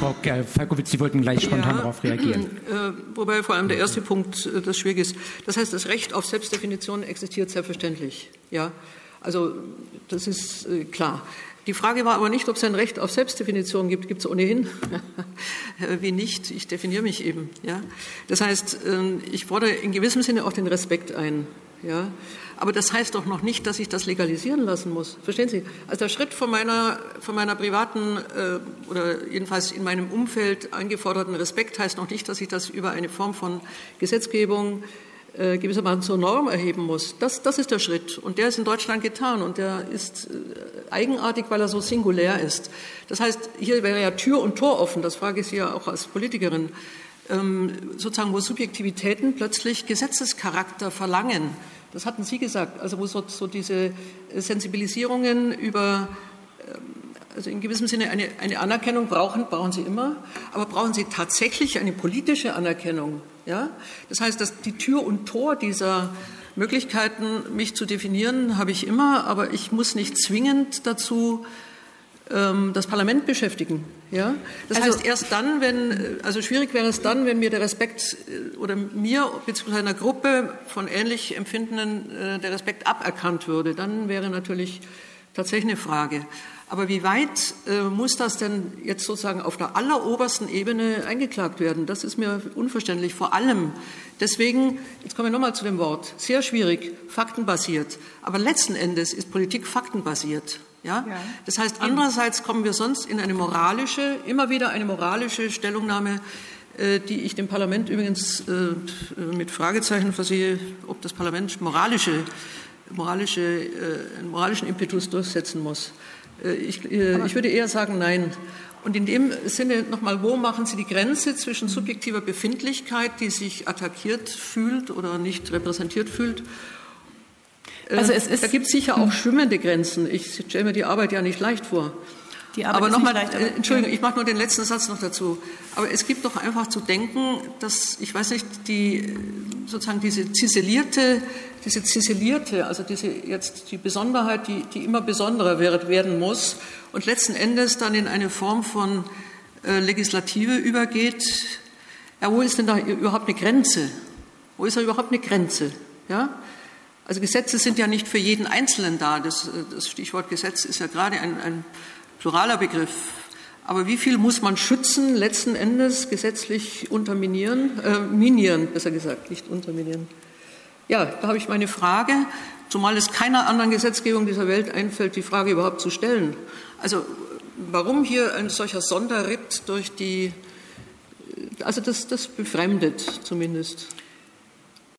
Frau Falkowitz, Sie wollten gleich spontan darauf reagieren. Wobei vor allem der erste Punkt das schwierig ist. Das heißt, das Recht auf Selbstdefinition existiert selbstverständlich. Ja, also das ist klar. Die Frage war aber nicht, ob es ein Recht auf Selbstdefinition gibt. Gibt es ohnehin. Wie nicht? Ich definiere mich eben. Ja? Das heißt, ich fordere in gewissem Sinne auch den Respekt ein. Ja? Aber das heißt doch noch nicht, dass ich das legalisieren lassen muss. Verstehen Sie? Also der Schritt von meiner privaten oder jedenfalls in meinem Umfeld eingeforderten Respekt heißt noch nicht, dass ich das über eine Form von Gesetzgebung gewissermaßen zur Norm erheben muss. Das ist der Schritt. Und der ist in Deutschland getan. Und der ist eigenartig, weil er so singulär ist. Das heißt, hier wäre ja Tür und Tor offen. Das frage ich Sie ja auch als Politikerin. Sozusagen, wo Subjektivitäten plötzlich Gesetzescharakter verlangen. Das hatten Sie gesagt. Also wo so diese Sensibilisierungen über also in gewissem Sinne eine Anerkennung brauchen Sie immer, aber brauchen Sie tatsächlich eine politische Anerkennung? Ja? Das heißt, dass die Tür und Tor dieser Möglichkeiten, mich zu definieren, habe ich immer, aber ich muss nicht zwingend dazu das Parlament beschäftigen. Ja? Das heißt, erst dann, schwierig wäre es dann, wenn mir der Respekt oder mir bzw. einer Gruppe von ähnlich Empfindenden der Respekt aberkannt würde, dann wäre natürlich tatsächlich eine Frage. Aber wie weit muss das denn jetzt sozusagen auf der allerobersten Ebene eingeklagt werden? Das ist mir unverständlich. Vor allem deswegen, jetzt kommen wir nochmal zu dem Wort, sehr schwierig, faktenbasiert. Aber letzten Endes ist Politik faktenbasiert. Ja? Das heißt, andererseits kommen wir sonst in immer wieder eine moralische Stellungnahme, die ich dem Parlament übrigens mit Fragezeichen versehe, ob das Parlament einen moralischen Impetus durchsetzen muss. Ich würde eher sagen, nein. Und in dem Sinne nochmal, wo machen Sie die Grenze zwischen subjektiver Befindlichkeit, die sich attackiert fühlt oder nicht repräsentiert fühlt? Also da gibt es sicher auch schwimmende Grenzen. Ich stelle mir die Arbeit ja nicht leicht vor. Aber nochmal, Entschuldigung, ich mache nur den letzten Satz noch dazu. Aber es gibt doch einfach zu denken, dass, ich weiß nicht, diese ziselierte, also die Besonderheit, die immer besonderer werden muss und letzten Endes dann in eine Form von Legislative übergeht. Ja, wo ist denn da überhaupt eine Grenze? Wo ist da überhaupt eine Grenze? Ja? Also Gesetze sind ja nicht für jeden Einzelnen da. Das Stichwort Gesetz ist ja gerade ein pluraler Begriff. Aber wie viel muss man schützen, letzten Endes gesetzlich minieren, besser gesagt, nicht unterminieren. Ja, da habe ich meine Frage, zumal es keiner anderen Gesetzgebung dieser Welt einfällt, die Frage überhaupt zu stellen. Also warum hier ein solcher Sonderritt also das befremdet zumindest.